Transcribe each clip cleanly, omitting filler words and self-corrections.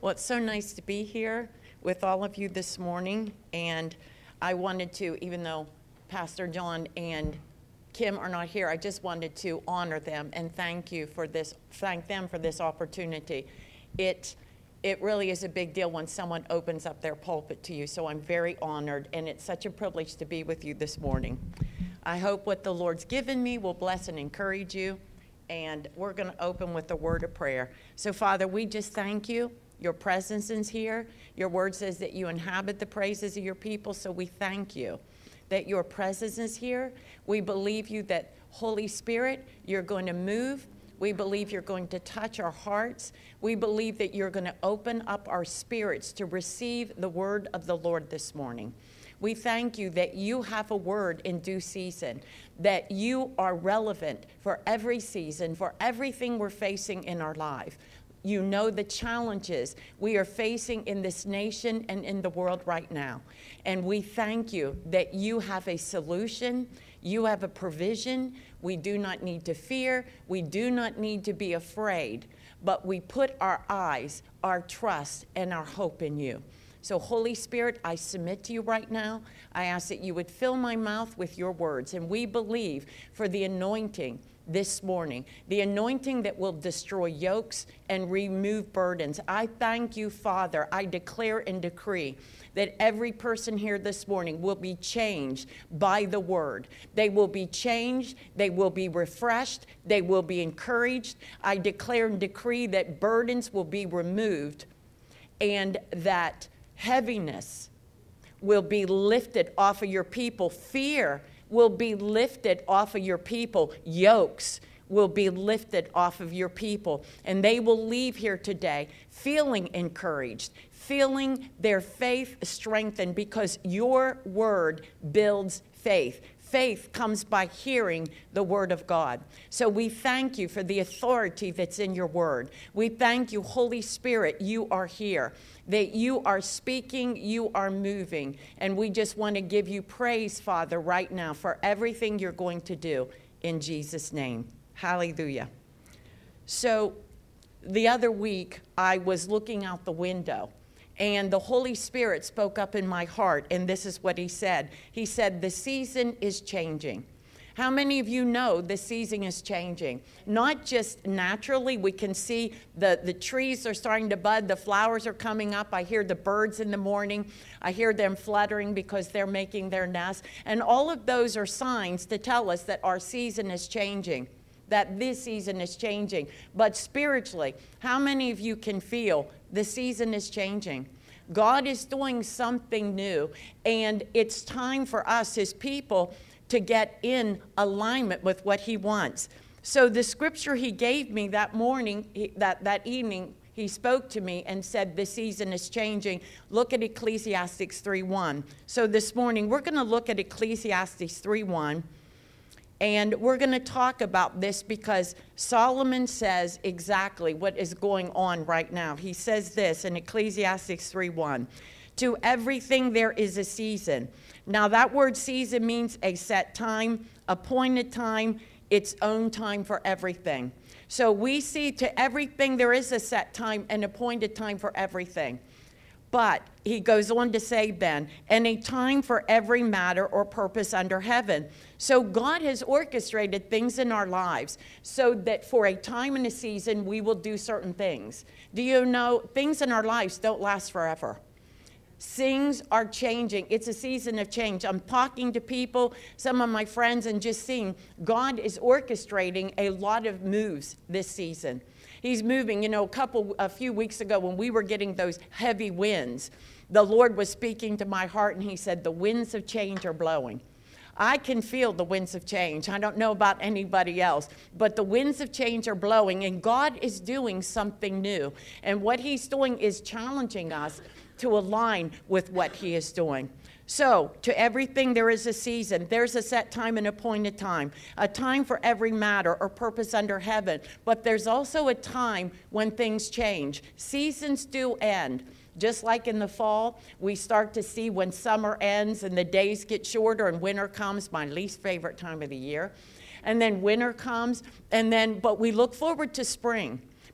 Well, it's so nice to be here with all of you this morning, and I wanted to, even though Pastor John and Kim are not here, I just wanted to honor them and thank them for this opportunity. It really is a big deal when someone opens up their pulpit to you, so I'm very honored, and it's such a privilege to be with you this morning. I hope what the Lord's given me will bless and encourage you, and we're going to open with a word of prayer. So, Father, we just thank you. Your presence is here. Your word says that you inhabit the praises of your people, so we thank you that your presence is here. We believe you that, Holy Spirit, you're going to move. We believe you're going to touch our hearts. We believe that you're going to open up our spirits to receive the word of the Lord this morning. We thank you that you have a word in due season, that you are relevant for every season, for everything we're facing in our life. You know the challenges we are facing in this nation and in the world right now. And we thank you that you have a solution. You have a provision. We do not need to fear. We do not need to be afraid. But we put our eyes, our trust, and our hope in you. So, Holy Spirit, I submit to you right now. I ask that you would fill my mouth with your words. And we believe for the anointing this morning, the anointing that will destroy yokes and remove burdens. I thank you, Father. I declare and decree that every person here this morning will be changed by the word. They will be changed. They will be refreshed. They will be encouraged. I declare and decree that burdens will be removed and that heaviness will be lifted off of your people. Fear will be lifted off of your people. Yokes will be lifted off of your people. And they will leave here today feeling encouraged, feeling their faith strengthened, because your word builds faith. Faith comes by hearing the word of God. So we thank you for the authority that's in your word. We thank you, Holy Spirit, you are here, that you are speaking, you are moving. And we just want to give you praise, Father, right now for everything you're going to do in Jesus' name. Hallelujah. So the other week, I was looking out the window, and the Holy Spirit spoke up in my heart, and this is what he said. He said, the season is changing. How many of you know the season is changing? Not just naturally. We can see the trees are starting to bud. The flowers are coming up. I hear the birds in the morning. I hear them fluttering because they're making their nests. And all of those are signs to tell us that our season is changing, that this season is changing. But spiritually, how many of you can feel the season is changing? God is doing something new, and it's time for us, his people, to get in alignment with what he wants. So the scripture he gave me that morning, that evening, he spoke to me and said, the season is changing. Look at Ecclesiastes 3:1. So this morning, we're going to look at Ecclesiastes 3:1. And we're going to talk about this because Solomon says exactly what is going on right now. He says this in Ecclesiastes 3:1. To everything there is a season. Now that word season means a set time, appointed time, its own time for everything. So we see to everything there is a set time, an appointed time for everything. But he goes on to say then, and a time for every matter or purpose under heaven. So God has orchestrated things in our lives so that for a time and a season, we will do certain things. Do you know things in our lives don't last forever? Things are changing. It's a season of change. I'm talking to people, some of my friends, and just seeing God is orchestrating a lot of moves this season. He's moving. You know, a few weeks ago when we were getting those heavy winds, the Lord was speaking to my heart, and he said, the winds of change are blowing. I can feel the winds of change. I don't know about anybody else, but the winds of change are blowing, and God is doing something new. And what he's doing is challenging us to align with what he is doing. So, to everything there is a season. There's a set time and appointed time. A time for every matter or purpose under heaven. But there's also a time when things change. Seasons do end. Just like in the fall, we start to see when summer ends and the days get shorter and winter comes, my least favorite time of the year. And then winter comes, but we look forward to spring.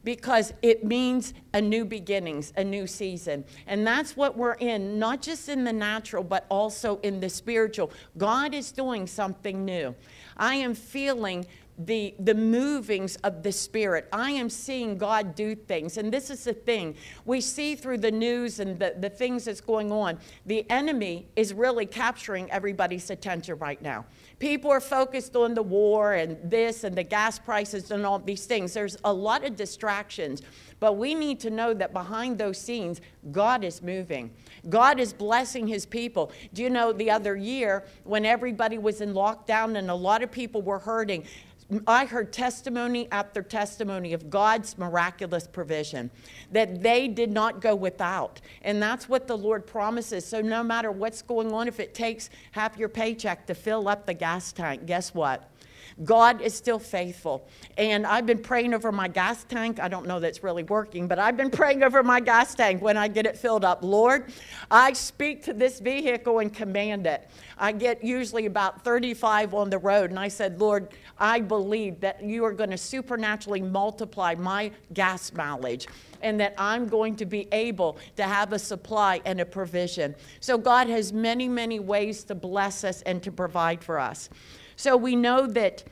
because it means a new beginnings, a new season. And that's what we're in, not just in the natural, but also in the spiritual. God is doing something new. I am feeling the movings of the Spirit. I am seeing God do things. And this is the thing. We see through the news and the things that's going on, the enemy is really capturing everybody's attention right now. People are focused on the war and this and the gas prices and all these things. There's a lot of distractions. But we need to know that behind those scenes, God is moving. God is blessing his people. Do you know the other year when everybody was in lockdown and a lot of people were hurting, I heard testimony after testimony of God's miraculous provision, that they did not go without. And that's what the Lord promises. So no matter what's going on, if it takes half your paycheck to fill up the gas tank, guess what? God is still faithful. And I've been praying over my gas tank. I don't know that's really working, but I've been praying over my gas tank when I get it filled up. Lord, I speak to this vehicle and command it. I get usually about 35 on the road, and I said, Lord, I believe that you are going to supernaturally multiply my gas mileage, and that I'm going to be able to have a supply and a provision. So God has many, many ways to bless us and to provide for us. So we know that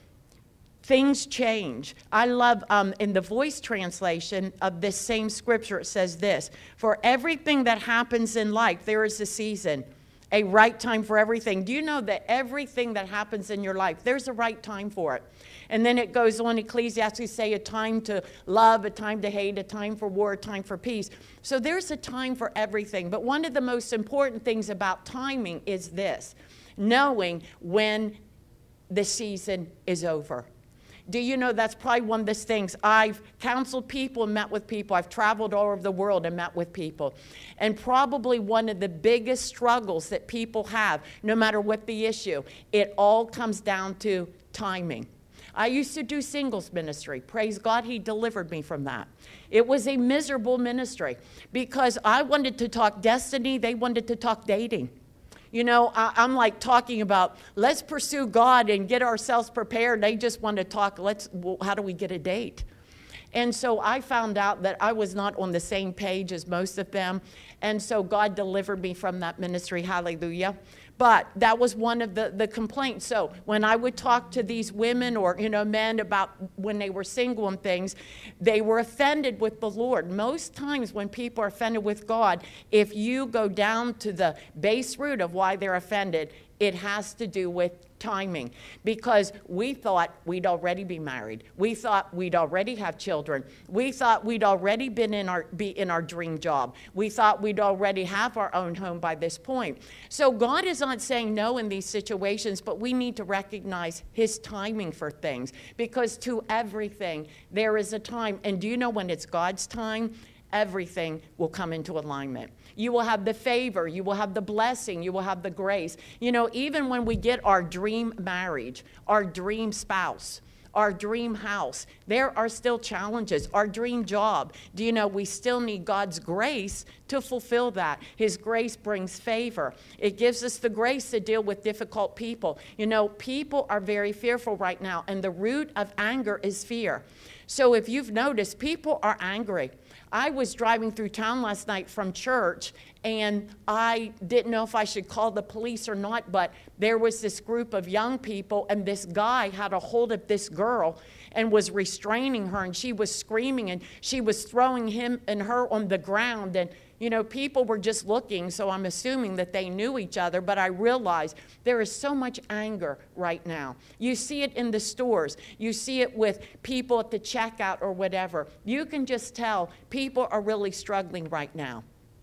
things change. I love in the Voice translation of this same scripture, it says this: for everything that happens in life, there is a season, a right time for everything. Do you know that everything that happens in your life, there's a right time for it? And then it goes on, Ecclesiastes say a time to love, a time to hate, a time for war, a time for peace. So there's a time for everything. But one of the most important things about timing is this: knowing when the season is over. Do you know that's probably one of the things? I've counseled people and met with people. I've traveled all over the world and met with people. And probably one of the biggest struggles that people have, no matter what the issue, it all comes down to timing. I used to do singles ministry. Praise God, he delivered me from that. It was a miserable ministry because I wanted to talk destiny. They wanted to talk dating. You know, I'm like talking about, let's pursue God and get ourselves prepared. They just want to talk, well, how do we get a date? And so I found out that I was not on the same page as most of them. And so God delivered me from that ministry. Hallelujah. But that was one of the complaints. So when I would talk to these women or, men about when they were single and things, they were offended with the Lord. Most times when people are offended with God, if you go down to the base root of why they're offended, it has to do with timing, because we thought we'd already be married. We thought we'd already have children. We thought we'd already be in our dream job. We thought we'd already have our own home by this point. So God is not saying no in these situations, but we need to recognize his timing for things, because to everything there is a time. And do you know when it's God's time, everything will come into alignment. You will have the favor, you will have the blessing, you will have the grace. Even when we get our dream marriage, our dream spouse, our dream house, there are still challenges. Our dream job, do you know we still need God's grace to fulfill that? His grace brings favor. It gives us the grace to deal with difficult people. People are very fearful right now, and the root of anger is fear. So if you've noticed, people are angry. I was driving through town last night from church, and I didn't know if I should call the police or not, but there was this group of young people, and this guy had a hold of this girl and was restraining her, and she was screaming, and she was throwing him and her on the ground, and people were just looking, so I'm assuming that they knew each other, but I realized there is so much anger right now. You see it in the stores. You see it with people at the checkout or whatever. You can just tell people are really struggling right now.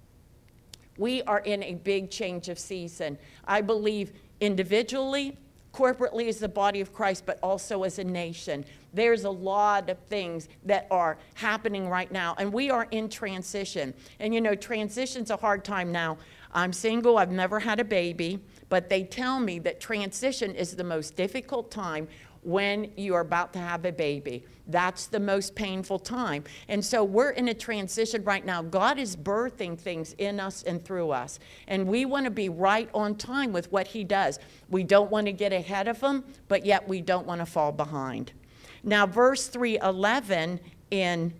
We are in a big change of season. I believe individually, corporately as the body of Christ, but also as a nation. There's a lot of things that are happening right now, and we are in transition. And transition's a hard time now. I'm single, I've never had a baby, but they tell me that transition is the most difficult time when you're about to have a baby. That's the most painful time. And so we're in a transition right now. God is birthing things in us and through us. And we want to be right on time with what he does. We don't want to get ahead of him, but yet we don't want to fall behind. Now, verse 3:11 in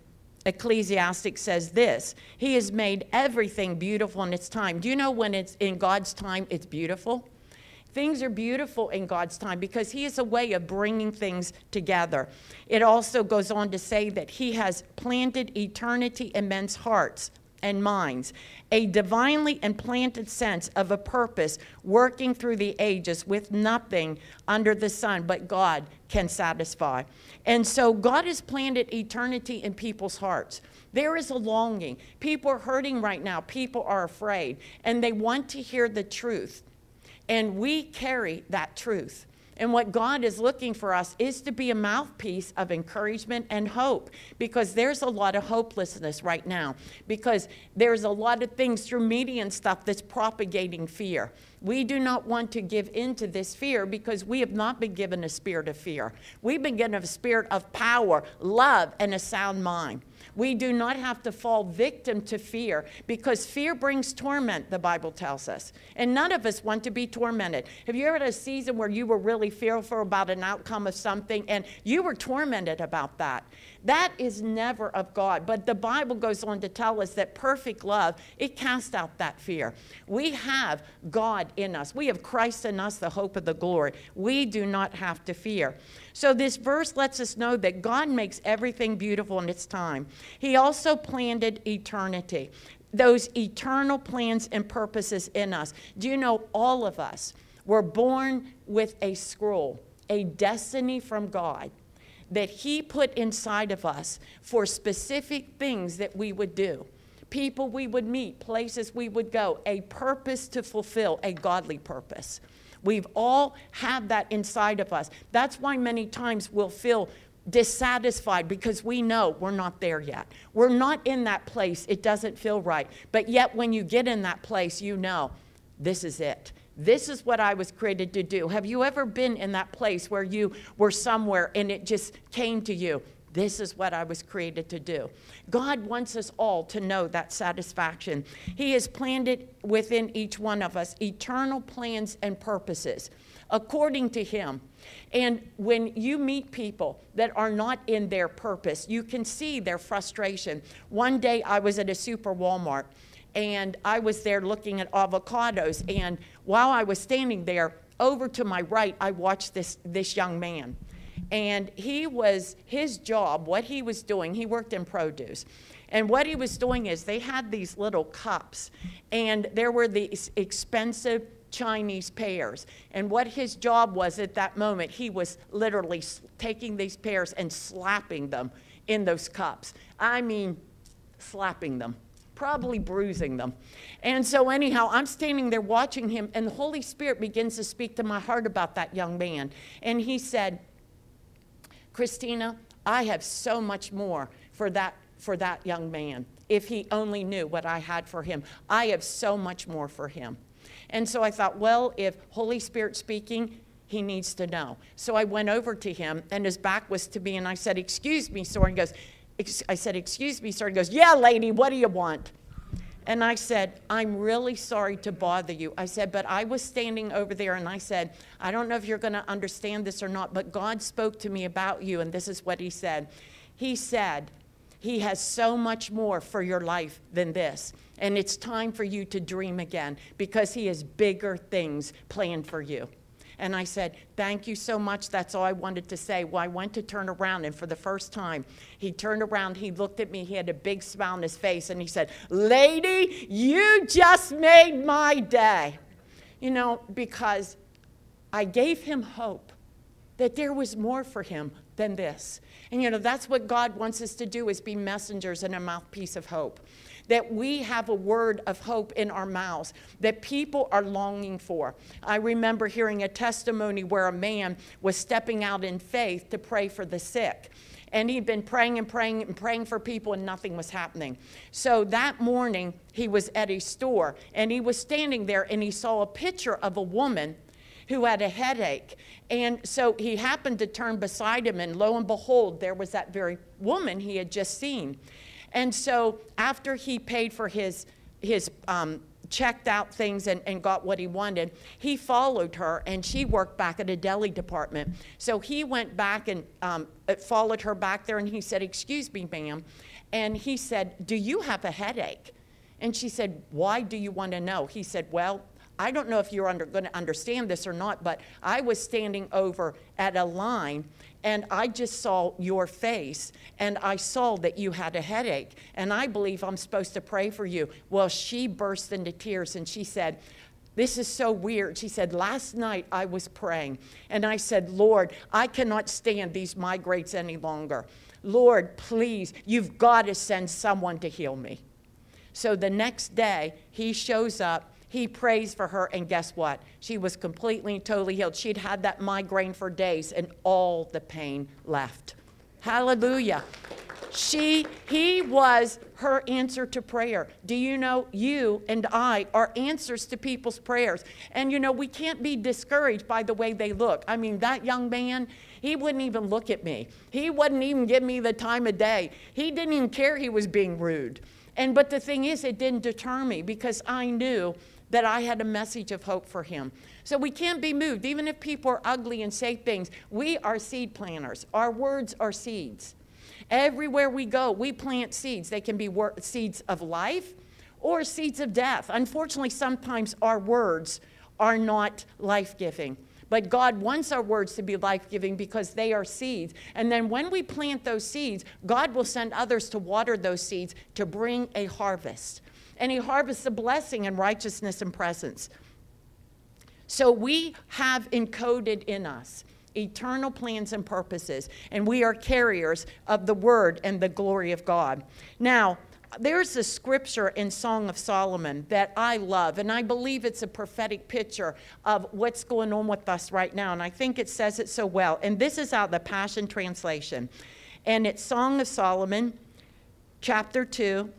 Ecclesiastes says this: He has made everything beautiful in its time. Do you know when it's in God's time, it's beautiful? Things are beautiful in God's time because He has a way of bringing things together. It also goes on to say that He has planted eternity in men's hearts and minds, a divinely implanted sense of a purpose working through the ages with nothing under the sun but God can satisfy. And so God has planted eternity in people's hearts. There is a longing. People are hurting right now. People are afraid, and they want to hear the truth. And we carry that truth. And what God is looking for us is to be a mouthpiece of encouragement and hope, because there's a lot of hopelessness right now, because there's a lot of things through media and stuff that's propagating fear. We do not want to give in to this fear because we have not been given a spirit of fear. We've been given a spirit of power, love, and a sound mind. We do not have to fall victim to fear, because fear brings torment, the Bible tells us. And none of us want to be tormented. Have you ever had a season where you were really fearful about an outcome of something and you were tormented about that? That is never of God. But the Bible goes on to tell us that perfect love, it casts out that fear. We have God in us. We have Christ in us, the hope of the glory. We do not have to fear. So this verse lets us know that God makes everything beautiful in its time. He also planted eternity, those eternal plans and purposes in us. Do you know all of us were born with a scroll, a destiny from God that He put inside of us for specific things that we would do, people we would meet, places we would go, a purpose to fulfill, a godly purpose. We've all had that inside of us. That's why many times we'll feel dissatisfied, because we know we're not there yet. We're not in that place. It doesn't feel right. But yet when you get in that place, you know, this is it. This is what I was created to do. Have you ever been in that place where you were somewhere and it just came to you? This is what I was created to do. God wants us all to know that satisfaction. He has planted within each one of us eternal plans and purposes according to Him. And when you meet people that are not in their purpose, you can see their frustration. One day I was at a super Walmart, and I was there looking at avocados, and while I was standing there, over to my right, I watched this young man. And his job, what he was doing, he worked in produce. And what he was doing is they had these little cups, and there were these expensive Chinese pears. And what his job was at that moment, he was literally taking these pears and slapping them in those cups. I mean, slapping them, probably bruising them. And so anyhow, I'm standing there watching him, and the Holy Spirit begins to speak to my heart about that young man. And He said, Christina, I have so much more for that young man. If he only knew what I had for him. I have so much more for him. And so I thought, well, if Holy Spirit speaking, he needs to know. So I went over to him, and his back was to me, and I said, excuse me, sir. And he goes, I said, excuse me, sir. He goes, yeah, lady, what do you want? And I said, I'm really sorry to bother you. I said, but I was standing over there, and I said, I don't know if you're going to understand this or not, but God spoke to me about you, and this is what He said. He said, He has so much more for your life than this. And it's time for you to dream again, because He has bigger things planned for you. And I said, thank you so much. That's all I wanted to say. Well, I went to turn around, and for the first time, he turned around, he looked at me, he had a big smile on his face, and he said, lady, you just made my day. You know, because I gave him hope that there was more for him than this. And you know, that's what God wants us to do, is be messengers and a mouthpiece of hope. That we have a word of hope in our mouths that people are longing for. I remember hearing a testimony where a man was stepping out in faith to pray for the sick. And he'd been praying and praying and praying for people, and nothing was happening. So that morning, he was at a store, and he was standing there, and he saw a picture of a woman who had a headache. And so he happened to turn beside him, and lo and behold, there was that very woman he had just seen. And so after he paid for his checked out things and got what he wanted, he followed her, and she worked back at a deli department. So he went back and followed her back there, and he said, excuse me, ma'am. And he said, do you have a headache? And she said, why do you want to know? He said, well, I don't know if you're going to understand this or not, but I was standing over at a line, and I just saw your face, and I saw that you had a headache, and I believe I'm supposed to pray for you. Well, she burst into tears, and she said, this is so weird. She said, last night I was praying, and I said, Lord, I cannot stand these migraines any longer. Lord, please, you've got to send someone to heal me. So the next day, he shows up, he prays for her, and guess what? She was completely and totally healed. She'd had that migraine for days, and all the pain left. Hallelujah. He was her answer to prayer. Do you know, you and I are answers to people's prayers. And you know, we can't be discouraged by the way they look. I mean, that young man, he wouldn't even look at me. He wouldn't even give me the time of day. He didn't even care he was being rude. But the thing is, it didn't deter me because I knew that I had a message of hope for him. So we can't be moved. Even if people are ugly and say things, we are seed planters. Our words are seeds. Everywhere we go, we plant seeds. They can be seeds of life or seeds of death. Unfortunately, sometimes our words are not life-giving. But God wants our words to be life-giving because they are seeds. And then when we plant those seeds, God will send others to water those seeds to bring a harvest. And he harvests a blessing and righteousness and presence. So we have encoded in us eternal plans and purposes, and we are carriers of the word and the glory of God. Now, there's a scripture in Song of Solomon that I love, and I believe it's a prophetic picture of what's going on with us right now, and I think it says it so well. And this is out of the Passion Translation, and it's Song of Solomon, chapter 2,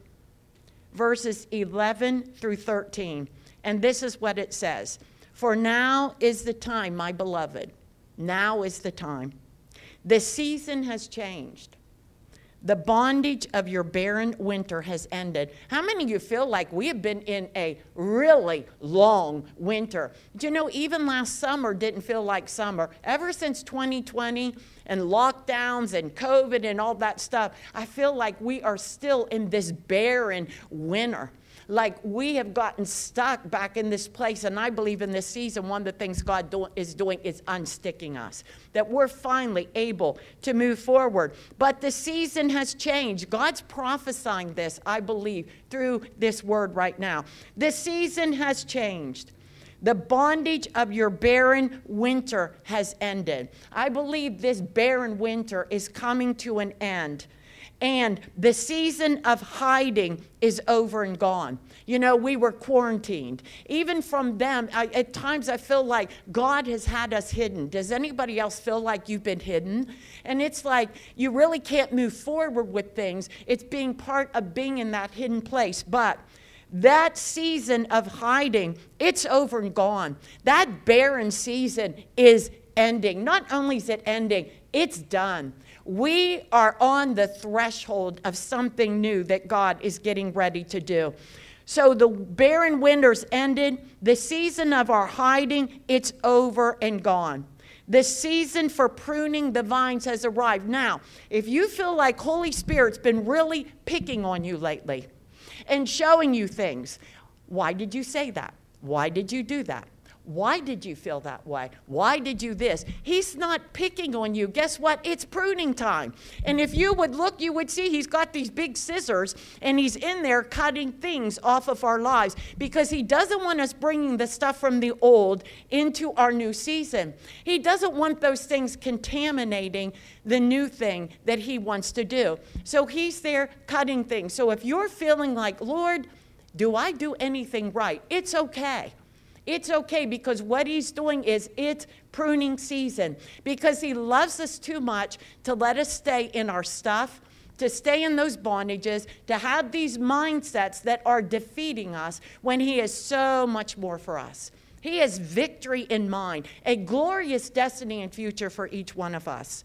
verses 11 through 13. And this is what it says. For now is the time, my beloved. Now is the time. The season has changed. The bondage of your barren winter has ended. How many of you feel like we have been in a really long winter? Do you know, even last summer didn't feel like summer. Ever since 2020 and lockdowns and COVID and all that stuff, I feel like we are still in this barren winter. Like we have gotten stuck back in this place. And I believe in this season, one of the things God is doing is unsticking us. That we're finally able to move forward. But the season has changed. God's prophesying this, I believe, through this word right now. The season has changed. The bondage of your barren winter has ended. I believe this barren winter is coming to an end. And the season of hiding is over and gone. You know, we were quarantined. Even from them, at times I feel like God has had us hidden. Does anybody else feel like you've been hidden? And it's like you really can't move forward with things. It's being part of being in that hidden place. But that season of hiding, it's over and gone. That barren season is ending. Not only is it ending, it's done. We are on the threshold of something new that God is getting ready to do. So the barren winters ended. The season of our hiding, it's over and gone. The season for pruning the vines has arrived. Now, if you feel like Holy Spirit's been really picking on you lately and showing you things, why did you say that? Why did you do that? Why did you feel that way? Why did you this? He's not picking on you. Guess what? It's pruning time. And if you would look, you would see he's got these big scissors and he's in there cutting things off of our lives because he doesn't want us bringing the stuff from the old into our new season. He doesn't want those things contaminating the new thing that he wants to do. So he's there cutting things. So if you're feeling like, Lord, do I do anything right? It's okay. It's okay because what he's doing is it's pruning season because he loves us too much to let us stay in our stuff, to stay in those bondages, to have these mindsets that are defeating us when he has so much more for us. He has victory in mind, a glorious destiny and future for each one of us.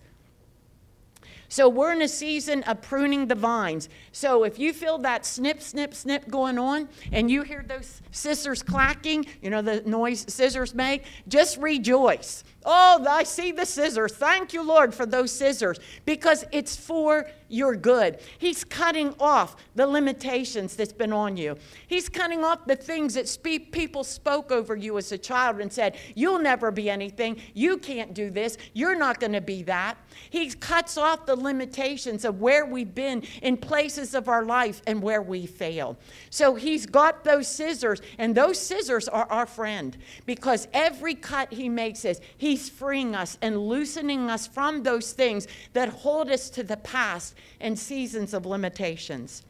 So we're in a season of pruning the vines. So if you feel that snip, snip, snip going on, and you hear those scissors clacking, you know the noise scissors make, just rejoice. Oh, I see the scissors. Thank you, Lord, for those scissors, because it's for your good. He's cutting off the limitations that's been on you. He's cutting off the things that people spoke over you as a child and said, you'll never be anything. You can't do this. You're not going to be that. He cuts off the limitations of where we've been in places of our life and where we failed. So he's got those scissors, and those scissors are our friend, because every cut he makes is he's freeing us and loosening us from those things that hold us to the past and seasons of limitations.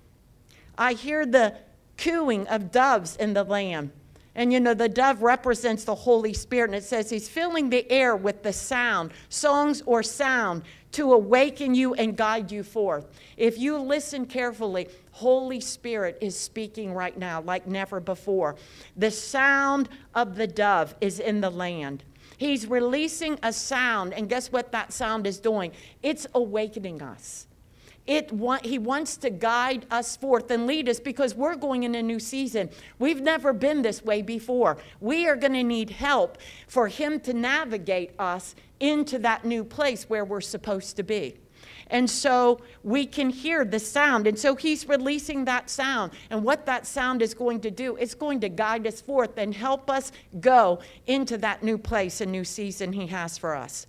I hear the cooing of doves in the Lamb. And you know, the dove represents the Holy Spirit, and it says he's filling the air with the sound, songs or sound, to awaken you and guide you forth. If you listen carefully, Holy Spirit is speaking right now like never before. The sound of the dove is in the land. He's releasing a sound, and guess what that sound is doing? It's awakening us. He wants to guide us forth and lead us, because we're going in a new season. We've never been this way before. We are going to need help for him to navigate us into that new place where we're supposed to be. And so we can hear the sound. And so he's releasing that sound. And what that sound is going to do, it's going to guide us forth and help us go into that new place and new season he has for us.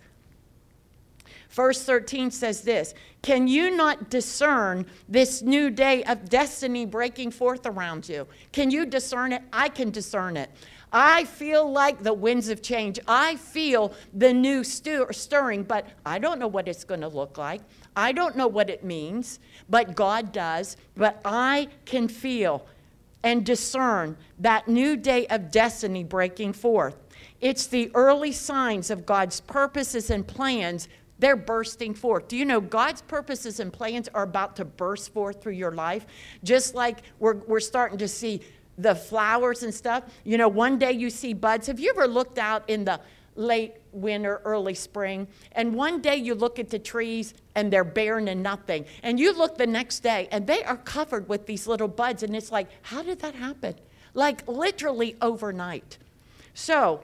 Verse 13 says this, can you not discern this new day of destiny breaking forth around you? Can you discern it? I can discern it. I feel like the winds of change. I feel the new stirring, but I don't know what it's going to look like. I don't know what it means, but God does. But I can feel and discern that new day of destiny breaking forth. It's the early signs of God's purposes and plans. They're bursting forth. Do you know God's purposes and plans are about to burst forth through your life? Just like we're starting to see the flowers and stuff. You know, one day you see buds. Have you ever looked out in the late winter, early spring, and one day you look at the trees and they're barren and nothing, and you look the next day and they are covered with these little buds, and it's like, how did that happen? Like literally overnight. So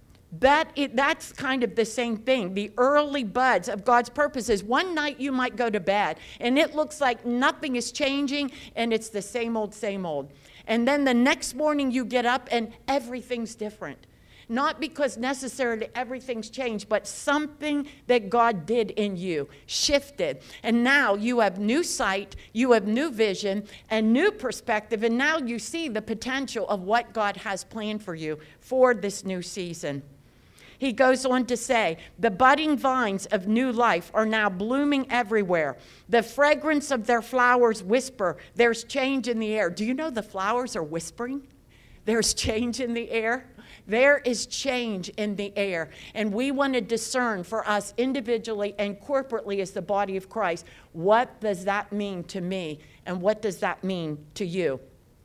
that's kind of the same thing. The early buds of God's purposes. One night you might go to bed and it looks like nothing is changing and it's the same old, same old. And then the next morning you get up and everything's different. Not because necessarily everything's changed, but something that God did in you shifted. And now you have new sight, you have new vision, and new perspective. And now you see the potential of what God has planned for you for this new season. He goes on to say, the budding vines of new life are now blooming everywhere. The fragrance of their flowers whisper, there's change in the air. Do you know the flowers are whispering? There's change in the air. There is change in the air. And we want to discern for us individually and corporately as the body of Christ, what does that mean to me? And what does that mean to you?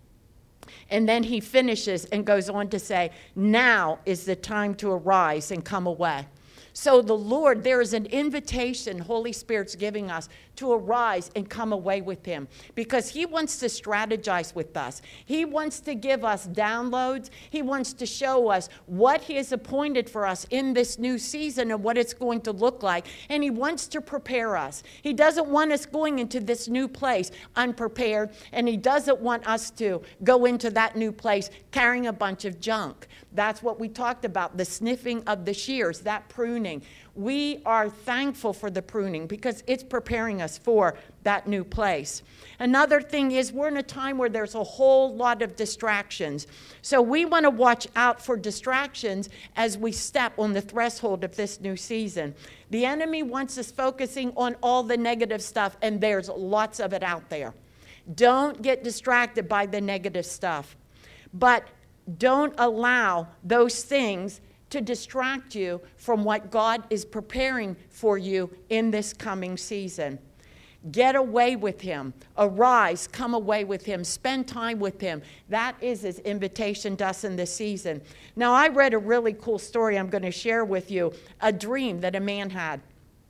And then he finishes and goes on to say, now is the time to arise and come away. So the Lord, there is an invitation Holy Spirit's giving us to arise and come away with him, because he wants to strategize with us. He wants to give us downloads. He wants to show us what he has appointed for us in this new season and what it's going to look like. And he wants to prepare us. He doesn't want us going into this new place unprepared, and he doesn't want us to go into that new place carrying a bunch of junk. That's what we talked about, the sniffing of the shears, that pruning. We are thankful for the pruning because it's preparing us for that new place. Another thing is we're in a time where there's a whole lot of distractions. So we want to watch out for distractions as we step on the threshold of this new season. The enemy wants us focusing on all the negative stuff, and there's lots of it out there. Don't get distracted by the negative stuff. But don't allow those things to distract you from what God is preparing for you in this coming season. Get away with him. Arise, come away with him. Spend time with him. That is his invitation to us in this season. Now, I read a really cool story I'm going to share with you, a dream that a man had.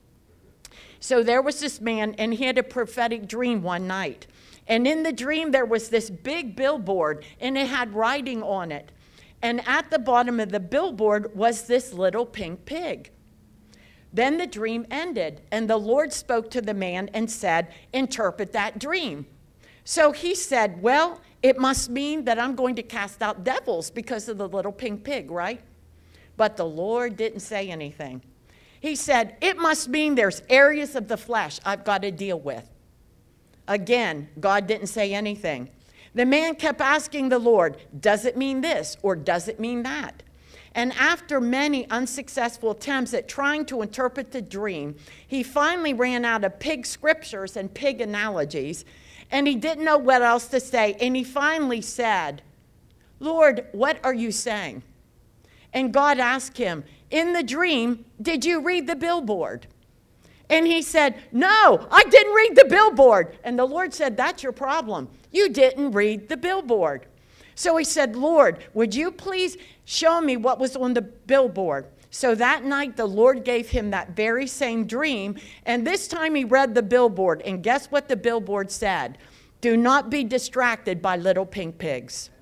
So there was this man, and he had a prophetic dream one night. And in the dream, there was this big billboard, and it had writing on it. And at the bottom of the billboard was this little pink pig. Then the dream ended, and the Lord spoke to the man and said, interpret that dream. So he said, well, it must mean that I'm going to cast out devils because of the little pink pig, right? But the Lord didn't say anything. He said, it must mean there's areas of the flesh I've got to deal with. Again, God didn't say anything. The man kept asking the Lord, does it mean this or does it mean that? And after many unsuccessful attempts at trying to interpret the dream, he finally ran out of pig scriptures and pig analogies, and he didn't know what else to say. And he finally said, Lord, what are you saying? And God asked him, in the dream, did you read the billboard? And he said, no, I didn't read the billboard. And the Lord said, that's your problem. You didn't read the billboard. So he said, Lord, would you please show me what was on the billboard? So that night, the Lord gave him that very same dream. And this time he read the billboard. And guess what the billboard said? Do not be distracted by little pink pigs.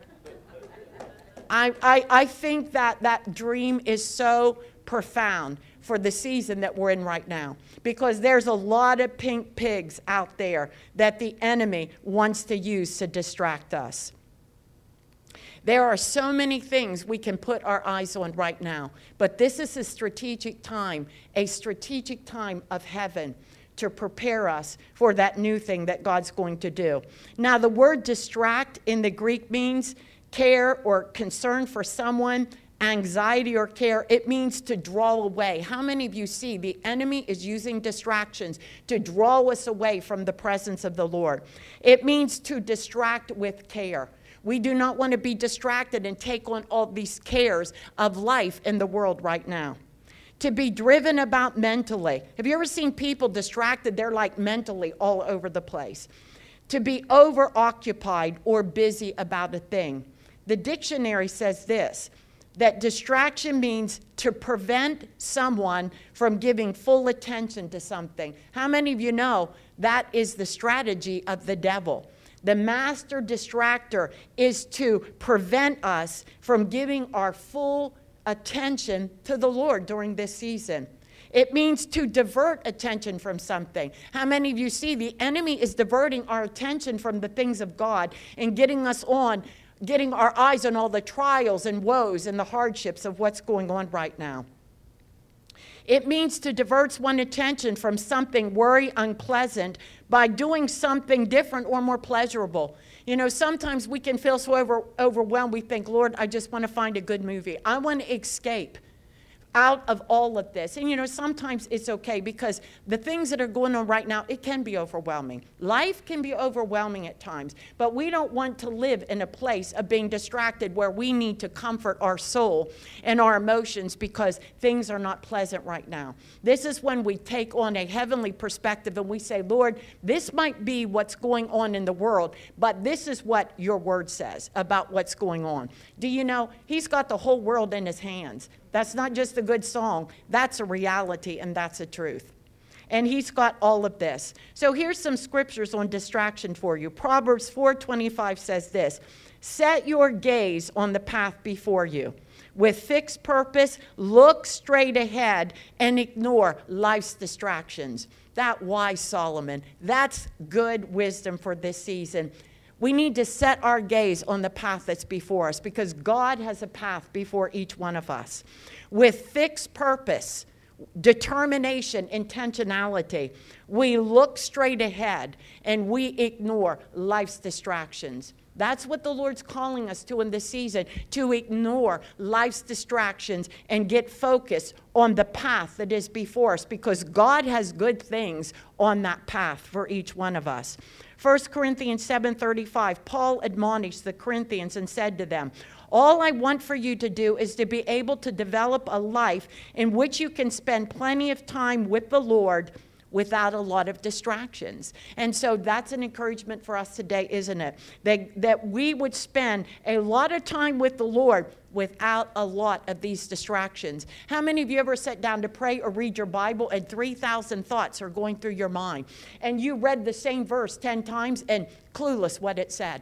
I think that dream is so profound for the season that we're in right now, because there's a lot of pink pigs out there that the enemy wants to use to distract us. There are so many things we can put our eyes on right now, but this is a strategic time of heaven to prepare us for that new thing that God's going to do. Now, the word distract in the Greek means care or concern for someone, anxiety or care. It means to draw away. How many of you see the enemy is using distractions to draw us away from the presence of the Lord? It means to distract with care. We do not want to be distracted and take on all these cares of life in the world right now. To be driven about mentally. Have you ever seen people distracted? They're like mentally all over the place. To be overoccupied or busy about a thing. The dictionary says this, that distraction means to prevent someone from giving full attention to something. How many of you know that is the strategy of the devil? The master distractor is to prevent us from giving our full attention to the Lord during this season. It means to divert attention from something. How many of you see the enemy is diverting our attention from the things of God and getting our eyes on all the trials and woes and the hardships of what's going on right now? It means to divert one's attention from something worry, unpleasant by doing something different or more pleasurable. You know, sometimes we can feel so overwhelmed, we think, Lord, I just want to find a good movie. I want to escape out of all of this. And you know, sometimes it's okay, because the things that are going on right now, it can be overwhelming. Life can be overwhelming at times, but we don't want to live in a place of being distracted where we need to comfort our soul and our emotions because things are not pleasant right now. This is when we take on a heavenly perspective and we say, Lord, this might be what's going on in the world, but this is what your word says about what's going on. Do you know, he's got the whole world in his hands. That's not just a good song. That's a reality, and that's a truth. And he's got all of this. So here's some scriptures on distraction for you. Proverbs 4:25 says this, set your gaze on the path before you. With fixed purpose, look straight ahead and ignore life's distractions. That wise Solomon. That's good wisdom for this season. We need to set our gaze on the path that's before us, because God has a path before each one of us. With fixed purpose, determination, intentionality, we look straight ahead and we ignore life's distractions. That's what the Lord's calling us to in this season, to ignore life's distractions and get focused on the path that is before us, because God has good things on that path for each one of us. 1 Corinthians 7:35, Paul admonished the Corinthians and said to them, all I want for you to do is to be able to develop a life in which you can spend plenty of time with the Lord without a lot of distractions. And so that's an encouragement for us today, isn't it? That we would spend a lot of time with the Lord without a lot of these distractions. How many of you ever sat down to pray or read your Bible and 3,000 thoughts are going through your mind, and you read the same verse 10 times and clueless what it said?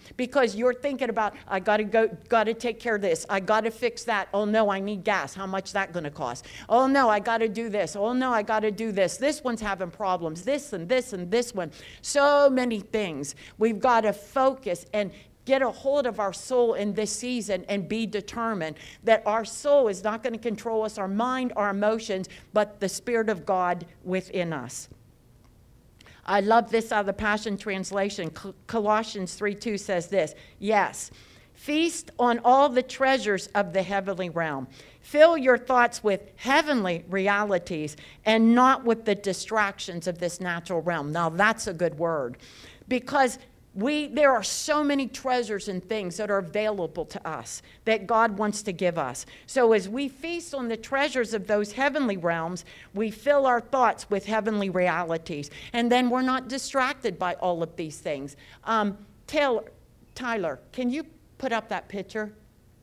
because you're thinking about, I got to take care of this. I got to fix that. Oh no, I need gas. How much is that going to cost? Oh no, I got to do this. Oh no, I got to do this. This one's having problems. This and this and this one. So many things. We've got to focus and get a hold of our soul in this season and be determined that our soul is not going to control us, our mind, our emotions, but the Spirit of God within us. I love this out of the Passion Translation. Colossians 3:2 says this, yes, feast on all the treasures of the heavenly realm. Fill your thoughts with heavenly realities and not with the distractions of this natural realm. Now that's a good word, because there are so many treasures and things that are available to us that God wants to give us. So as we feast on the treasures of those heavenly realms, we fill our thoughts with heavenly realities. And then we're not distracted by all of these things. Tyler, can you put up that picture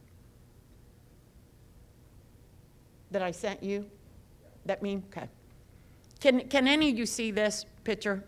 that I sent you? That mean? Okay. Can any of you see this picture?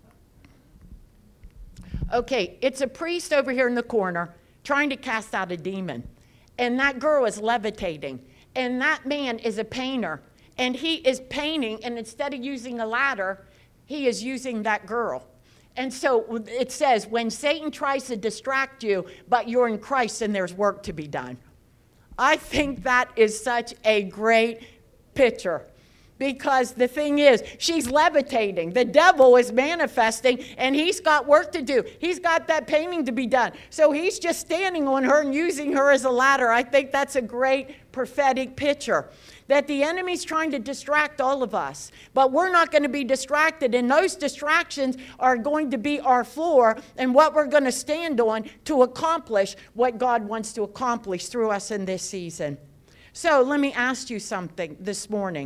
Okay, it's a priest over here in the corner trying to cast out a demon. And that girl is levitating. And that man is a painter. And he is painting, and instead of using a ladder, he is using that girl. And so it says, when Satan tries to distract you, but you're in Christ and there's work to be done. I think that is such a great picture. Because the thing is, she's levitating. The devil is manifesting, and he's got work to do. He's got that painting to be done. So he's just standing on her and using her as a ladder. I think that's a great prophetic picture. That the enemy's trying to distract all of us. But we're not going to be distracted, and those distractions are going to be our floor and what we're going to stand on to accomplish what God wants to accomplish through us in this season. So let me ask you something this morning.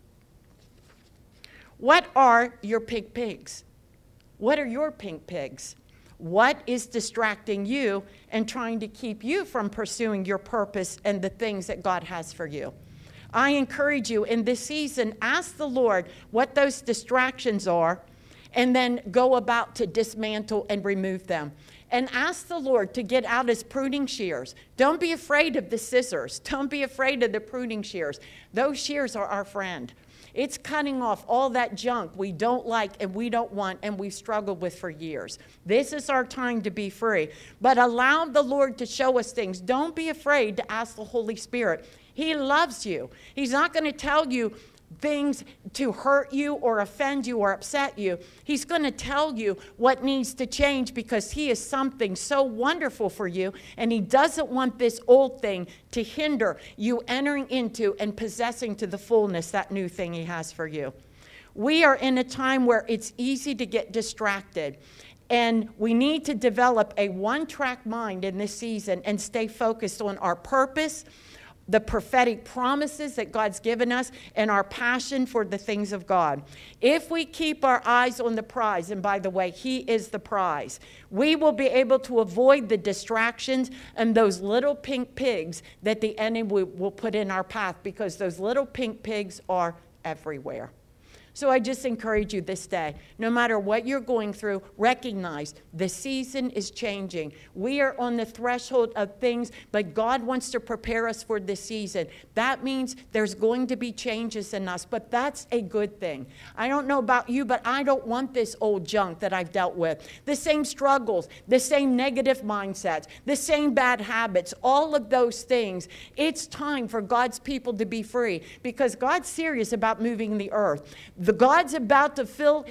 What are your pink pigs? What are your pink pigs? What is distracting you and trying to keep you from pursuing your purpose and the things that God has for you? I encourage you in this season, ask the Lord what those distractions are, and then go about to dismantle and remove them. And ask the Lord to get out his pruning shears. Don't be afraid of the scissors. Don't be afraid of the pruning shears. Those shears are our friend. It's cutting off all that junk we don't like and we don't want and we've struggled with for years. This is our time to be free. But allow the Lord to show us things. Don't be afraid to ask the Holy Spirit. He loves you. He's not going to tell you things to hurt you or offend you or upset you. He's going to tell you what needs to change, because he is something so wonderful for you, and he doesn't want this old thing to hinder you entering into and possessing to the fullness that new thing he has for you. We are in a time where it's easy to get distracted, and we need to develop a one-track mind in this season and stay focused on our purpose, the prophetic promises that God's given us, and our passion for the things of God. If we keep our eyes on the prize, and by the way, he is the prize, we will be able to avoid the distractions and those little pink pigs that the enemy will put in our path, because those little pink pigs are everywhere. So I just encourage you this day, no matter what you're going through, recognize the season is changing. We are on the threshold of things, but God wants to prepare us for this season. That means there's going to be changes in us, but that's a good thing. I don't know about you, but I don't want this old junk that I've dealt with. The same struggles, the same negative mindsets, the same bad habits, all of those things. It's time for God's people to be free, because God's serious about moving the earth. God's about to fill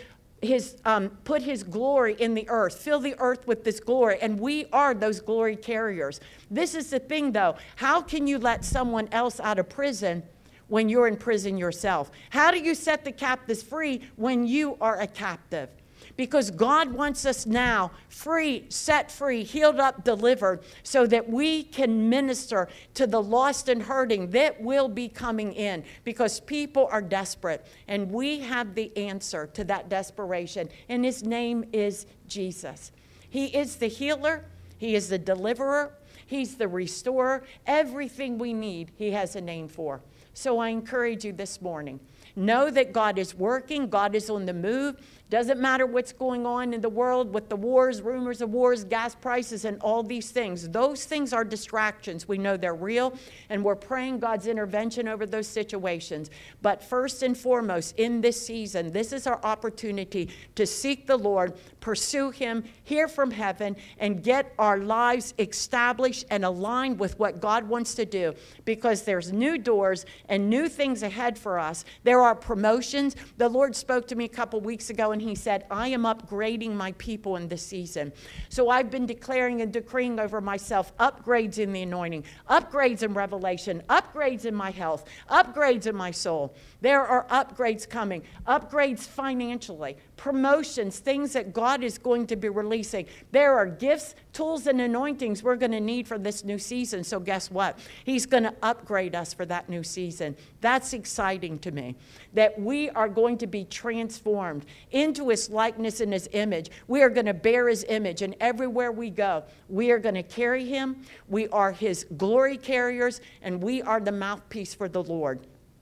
put his glory in the earth, fill the earth with this glory, and we are those glory carriers. This is the thing, though. How can you let someone else out of prison when you're in prison yourself? How do you set the captives free when you are a captive? Because God wants us now free, set free, healed up, delivered, so that we can minister to the lost and hurting that will be coming in, because people are desperate, and we have the answer to that desperation, and his name is Jesus. He is the healer. He is the deliverer. He's the restorer. Everything we need, he has a name for. So I encourage you this morning, know that God is working. God is on the move. Doesn't matter what's going on in the world with the wars, rumors of wars, gas prices, and all these things. Those things are distractions. We know they're real, and we're praying God's intervention over those situations. But first and foremost, in this season, this is our opportunity to seek the Lord, pursue Him, hear from heaven, and get our lives established and aligned with what God wants to do. Because there's new doors and new things ahead for us. There are promotions. The Lord spoke to me a couple weeks ago, and He said, I am upgrading my people in this season. So I've been declaring and decreeing over myself upgrades in the anointing, upgrades in revelation, upgrades in my health, upgrades in my soul. There are upgrades coming, upgrades financially, promotions, things that God is going to be releasing. There are gifts, tools, and anointings we're going to need for this new season. So guess what? He's going to upgrade us for that new season. That's exciting to me, that we are going to be transformed into His likeness and His image. We are going to bear His image, and everywhere we go, we are going to carry Him. We are His glory carriers, and we are the mouthpiece for the Lord.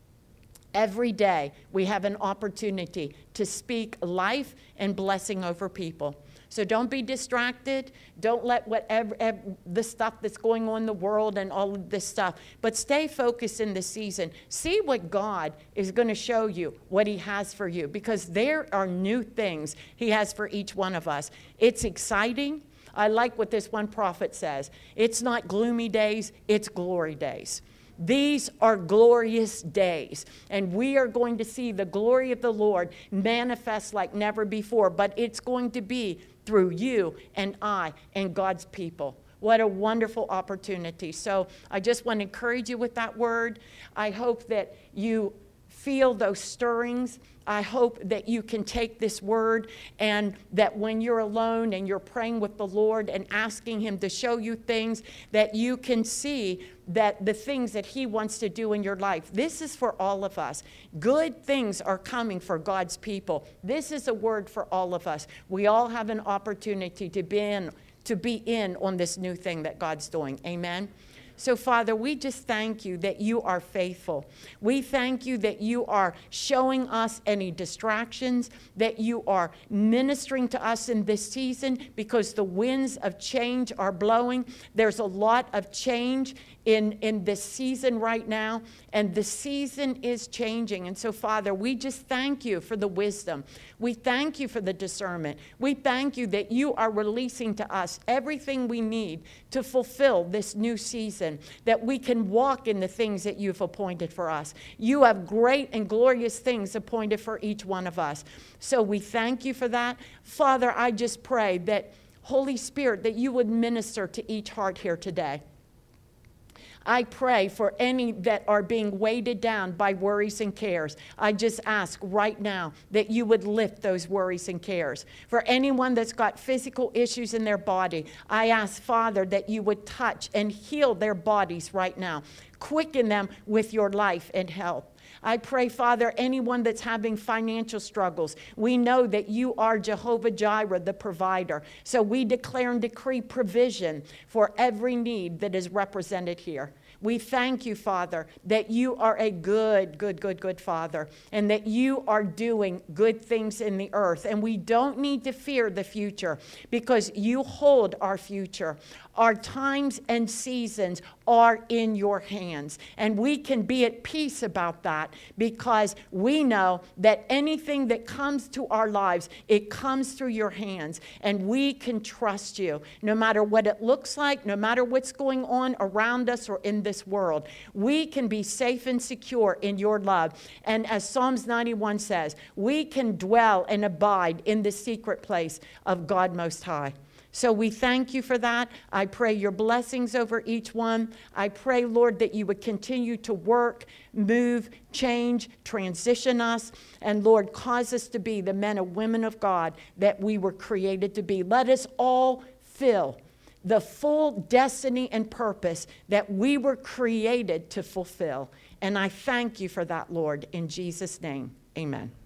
Every day, we have an opportunity to speak life and blessing over people. So don't be distracted. Don't let whatever the stuff that's going on in the world and all of this stuff, but stay focused in this season. See what God is going to show you, what He has for you, because there are new things He has for each one of us. It's exciting. I like what this one prophet says. It's not gloomy days, it's glory days. These are glorious days, and we are going to see the glory of the Lord manifest like never before, but it's going to be through you and I and God's people. What a wonderful opportunity. So I just want to encourage you with that word. I hope that you feel those stirrings. I hope that you can take this word, and that when you're alone and you're praying with the Lord and asking Him to show you things, that you can see that the things that He wants to do in your life. This is for all of us. Good things are coming for God's people. This is a word for all of us. We all have an opportunity to be in on this new thing that God's doing. Amen. So, Father, we just thank you that you are faithful. We thank you that you are showing us any distractions, that you are ministering to us in this season, because the winds of change are blowing. There's a lot of change in this season right now, and the season is changing. And so, Father, we just thank you for the wisdom. We thank you for the discernment. We thank you that you are releasing to us everything we need to fulfill this new season, that we can walk in the things that you've appointed for us. You have great and glorious things appointed for each one of us. So we thank you for that. Father, I just pray that, Holy Spirit, that you would minister to each heart here today. I pray for any that are being weighted down by worries and cares. I just ask right now that you would lift those worries and cares. For anyone that's got physical issues in their body, I ask, Father, that you would touch and heal their bodies right now. Quicken them with your life and health. I pray, Father, anyone that's having financial struggles, we know that you are Jehovah Jireh, the provider. So we declare and decree provision for every need that is represented here. We thank you, Father, that you are a good Father, and that you are doing good things in the earth. And we don't need to fear the future, because you hold our future. Our times and seasons are in your hands. And we can be at peace about that, because we know that anything that comes to our lives, it comes through your hands. And we can trust you, no matter what it looks like, no matter what's going on around us or in this world. We can be safe and secure in your love. And as Psalms 91 says, we can dwell and abide in the secret place of God Most High. So we thank you for that. I pray your blessings over each one. I pray, Lord, that you would continue to work, move, change, transition us, and Lord, cause us to be the men and women of God that we were created to be. Let us all fill the full destiny and purpose that we were created to fulfill. And I thank you for that, Lord, in Jesus' name. Amen.